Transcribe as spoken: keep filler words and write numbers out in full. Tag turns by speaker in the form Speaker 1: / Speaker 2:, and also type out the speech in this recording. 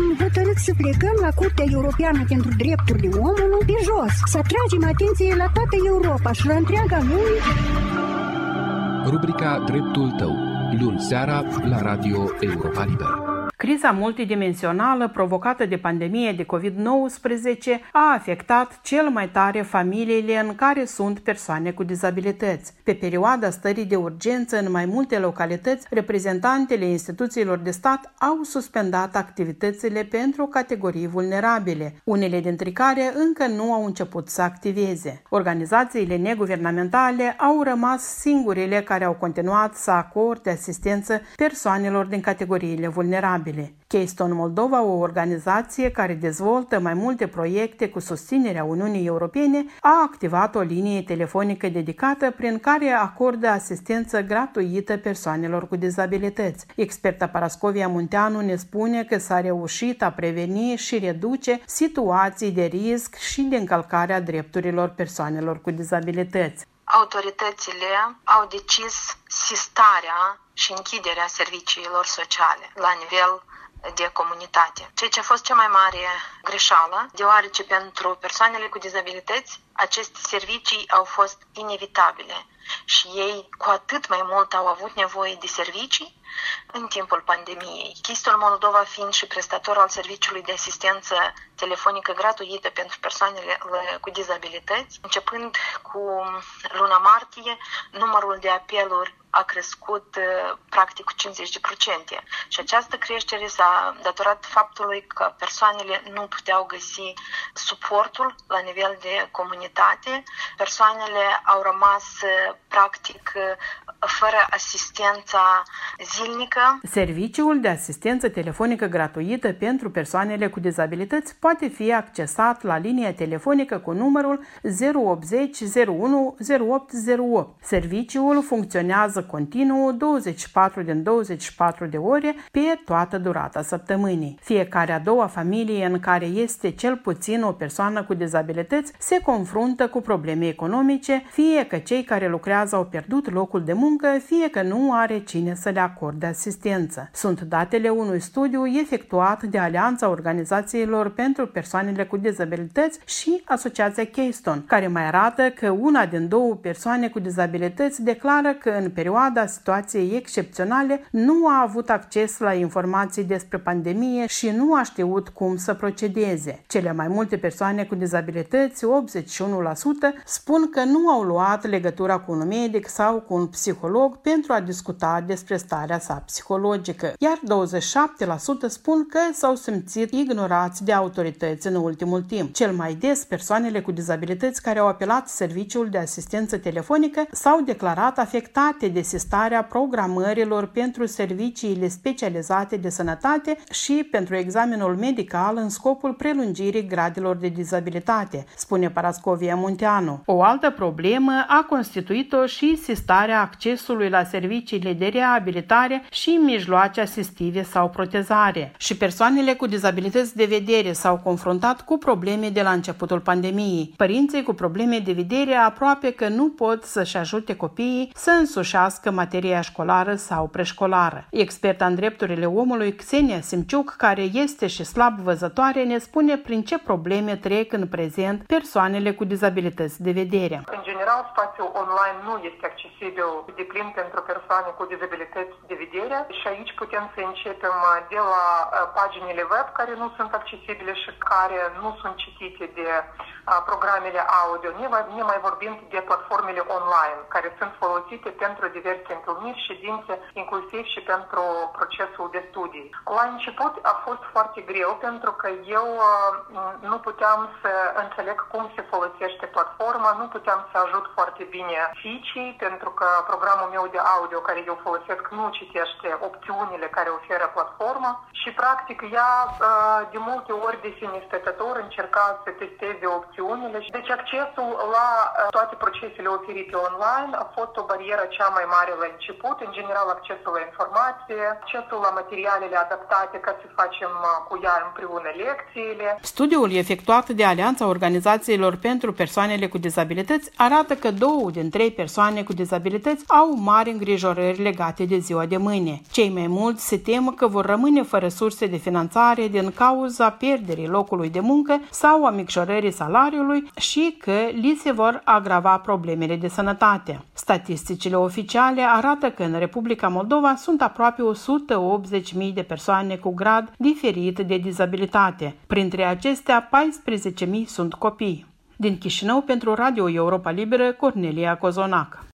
Speaker 1: am hotărât să plecăm la Curtea Europeană pentru Drepturile Omului pe jos, să atragem atenție la toată Europa și la întreaga lume.
Speaker 2: Rubrica Dreptul tău, luni seara la Radio Europa Liberă.
Speaker 3: Criza multidimensională provocată de pandemie de covid nouăsprezece a afectat cel mai tare familiile în care sunt persoane cu dizabilități. Pe perioada stării de urgență, în mai multe localități, reprezentantele instituțiilor de stat au suspendat activitățile pentru categorii vulnerabile, unele dintre care încă nu au început să activeze. Organizațiile neguvernamentale au rămas singurele care au continuat să acorde asistență persoanelor din categoriile vulnerabile. Keystone Moldova, o organizație care dezvoltă mai multe proiecte cu susținerea Uniunii Europene, a activat o linie telefonică dedicată prin care acordă asistență gratuită persoanelor cu dizabilități. Experta Parascovia Munteanu ne spune că s-a reușit a preveni și reduce situații de risc și de încălcare a drepturilor persoanelor cu dizabilități.
Speaker 4: Autoritățile au decis sistarea și închiderea serviciilor sociale la nivel de comunitate. Ceea ce a fost cea mai mare greșeală, deoarece pentru persoanele cu dizabilități aceste servicii au fost inevitabile și ei cu atât mai mult au avut nevoie de servicii în timpul pandemiei. Keystone Moldova fiind și prestator al serviciului de asistență telefonică gratuită pentru persoanele cu dizabilități, începând cu luna martie, numărul de apeluri a crescut practic cu cincizeci la sută și această creștere s-a datorat faptului că persoanele nu puteau găsi suportul la nivel de comunitate, persoanele au rămas practic fără asistența zilnică.
Speaker 3: Serviciul de asistență telefonică gratuită pentru persoanele cu dizabilități poate fi accesat la linia telefonică cu numărul zero opt zero zero unu zero opt zero opt. Serviciul funcționează continuu douăzeci și patru din douăzeci și patru de ore pe toată durata săptămânii. Fiecare a doua familie în care este cel puțin o persoană cu dizabilități se confruntă cu probleme economice, fie că cei care lucrează au pierdut locul de muncă, fie că nu are cine să le acorde asistență. Sunt datele unui studiu efectuat de Alianța Organizațiilor pentru Persoanele cu Dizabilități și Asociația Keystone, care mai arată că una din două persoane cu dizabilități declară că în perioada situației excepționale nu a avut acces la informații despre pandemie și nu a știut cum să procedeze. Cele mai multe persoane cu dizabilități, optzeci și unu la sută, spun că nu au luat legătura cu un medic sau cu un psiholog pentru a discuta despre starea sa psihologică, iar douăzeci și șapte la sută spun că s-au simțit ignorați de autorități în ultimul timp. Cel mai des, persoanele cu dizabilități care au apelat serviciul de asistență telefonică s-au declarat afectate de sistarea programărilor pentru serviciile specializate de sănătate și pentru examenul medical în scopul prelungirii gradelor de dizabilitate, spune Parascovia Munteanu. O altă problemă a constituit-o și sistarea accesului la serviciile de reabilitare și mijloace asistive sau protezare. Și persoanele cu dizabilități de vedere s-au confruntat cu probleme de la începutul pandemiei. Părinții cu probleme de vedere aproape că nu pot să-și ajute copiii să însușească materia școlară sau preșcolară. Experta în drepturile omului, Xenia Simciuc, care este și slab văzătoare, ne spune prin ce probleme trec în prezent persoanele cu dizabilități de vedere.
Speaker 5: În general, spațiul online nu este accesibil de plin pentru persoane cu dizabilități de vedere și aici putem să începem de la paginile web care nu sunt accesibile și care nu sunt citite de programele audio, ne mai vorbind de platformele online care sunt folosite pentru diverse întâlniri, ședințe, inclusiv și pentru procesul de studii. La început a fost foarte greu pentru că eu nu puteam să înțeleg cum se folosește platforma, nu puteam să ajut foarte bine fiicii pentru că programul meu de audio care eu folosesc nu citește opțiunile care oferă platforma și practic ea de multe ori de sine stătător încerca să testeze opțiunile. Deci accesul la toate procesele oferite online a fost o barieră cea mai mare la început, în general accesul la informație, accesul la materialele adaptate ca să facem cu ea împreună lecțiile.
Speaker 3: Studiul efectuat de Alianța Organizațiilor pentru Persoanele cu Dizabilități arată că două din trei persoane cu dizabilități au mari îngrijorări legate de ziua de mâine. Cei mai mulți se tem că vor rămâne fără surse de finanțare din cauza pierderii locului de muncă sau a micșorării salariului și că li se vor agrava problemele de sănătate. Statisticile oficiale arată că în Republica Moldova sunt aproape o sută optzeci de mii de persoane cu grad diferit de dizabilitate. Printre acestea, paisprezece mii sunt copii. Din Chișinău, pentru Radio Europa Liberă, Cornelia Cozonac.